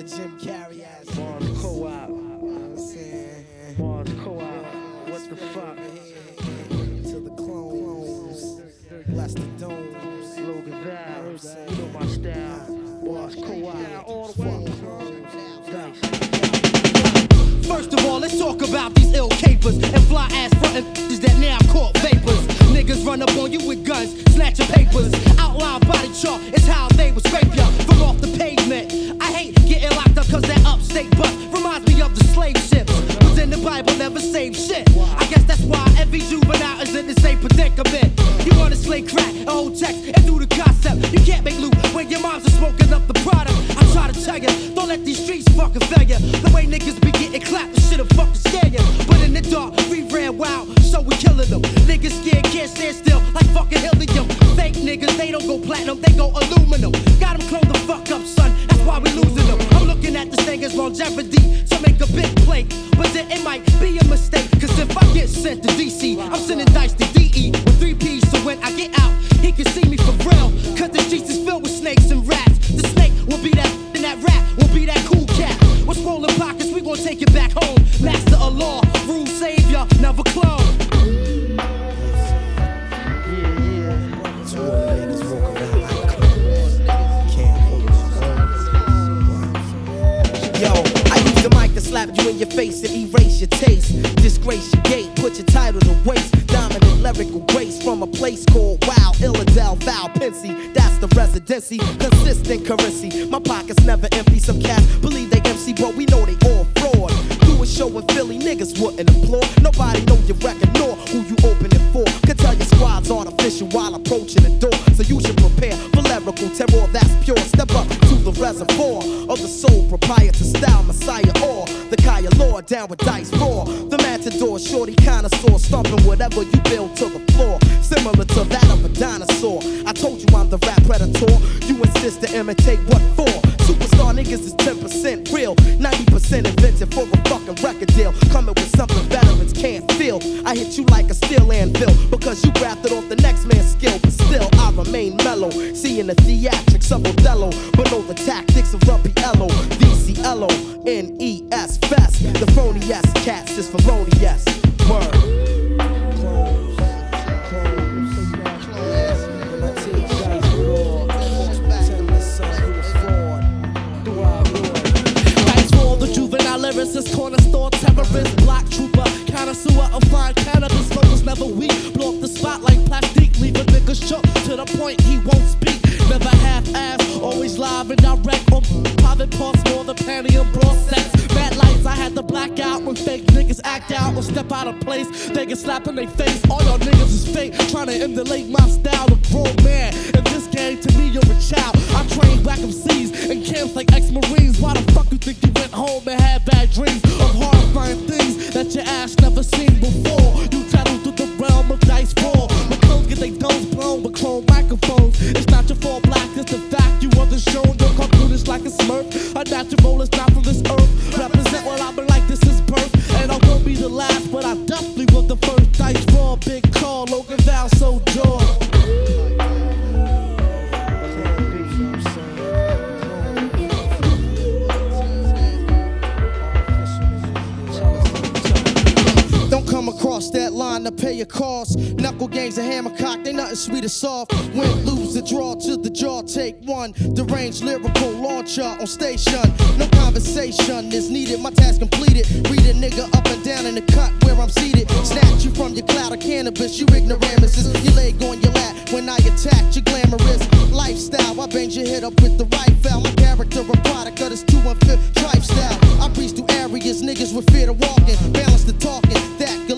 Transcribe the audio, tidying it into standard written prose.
Jim Carrey ass. Mars Co-op. You know what I'm saying? Mars Co-op. What the fuck? To the clones. Bless the domes. Logan Val. You know my style. Mars Co-op. All the way. First of all, let's talk about these ill capers and fly ass frontin' that now caught vapors. Niggas run up on you with guns, snatch your papers. Outline body chart is how they would scrape ya from off the pavement. I hate getting locked up cause that upstate bus reminds me of the slave ships. Was in the Bible, never saved shit. I guess that's why every juvenile is in the same predicament. You wanna slay crack, a whole text, and do the concept. You can't make loot when your moms are smoking up the product. I try to tell ya, don't let these streets fucking fail ya. The way niggas be getting clapped, the shit'll fucking scare ya. But in the dark, we ran wild, so we killing them. Niggas scared, can't stand still, like fucking helium. Fake niggas, they don't go platinum, they go aluminum. Got them clone the fuck up, son, that's why we losing them. I'm looking at this thing as longevity to make a big play. But then it might be a mistake, cause if I get sent to DC, I'm sending dice to DE with 3 P's, so when I get out, he can see me for real. Cause the streets is filled with snakes and rats. The snake will be that, and that rat will be that cool cat. With swollen pockets, we gon' take it back home. Master of law, rule savior, never clone. Yo, I use the mic to slap you in your face and erase your taste. Disgrace your gate, put your title to waste. Dominant lyrical grace from a place called Wow, Illidale, Val, Pensy. That's the residency, consistent currency. My pockets never empty. Some cats believe they MC, but we know they all fraud. Do a show in Philly, niggas wouldn't applaud. Nobody know your record nor who you open it for. Can tell your squad's artificial while approaching the door. So you should prepare for lyrical terror that's pure. Step up to the reservoir of the soul proprietor style Messiah or the Kaya Lord down with dice raw. The matador, shorty connoisseur, stomping whatever you build to the floor. Similar to that of a dinosaur. I told you I'm the rap predator. You insist to imitate what for? Superstar niggas is 10% real, 90% invented for a fucking record deal. Coming with something veterans can't feel. I hit you like a steel anvil because you grafted off the next man's skill. But still I remain mellow, seeing the theatrics of Othello, but know the tactics of Rumpy Ello. VCLONES Fest. The phony S cats is felonious. Word. Lyricist, corner store terrorist, block trooper, connoisseur of fine cannabis. Focus never weak, blow up the spot like plastic. Leave a nigga shook to the point he won't speak. Never half-ass, always live and direct. On private parts, more the panty and bra sex. Mad lights, I had to black out when fake niggas act out or step out of place. They get slapped in their face. All y'all niggas is fake, trying to emulate my style. A grown man in this game, to me you're a child. I train black MCs in camps like ex-Marines. Why the fuck you think you went home and had bad dreams of horrifying things that your ass never seen before? You travel through the realm of dice roll. My clothes get they domes blown with chrome microphones. It's not your fault, black, it's the fact you wasn't shown. Your cartoonish like a smurf. A natural is not from this earth. Represent what I've been like this is birth. And I won't be the last, but I definitely was the first. Dice raw, big call, Logan Val, so jaw. Across that line to pay your costs. Knuckle games and hammer cock, they nothing sweet or soft. Win, lose, the draw to the jaw, take one. Deranged lyrical launcher on station. No conversation is needed, my task completed. Read a nigga up and down in the cut where I'm seated. Snatch you from your cloud of cannabis, you ignoramuses. Your leg on your lap when I attack your glamorous lifestyle. I bang your head up with the rifle. My character a product of this 215 tribe style. I breeze through areas, niggas with fear to walking. Balance the talking, that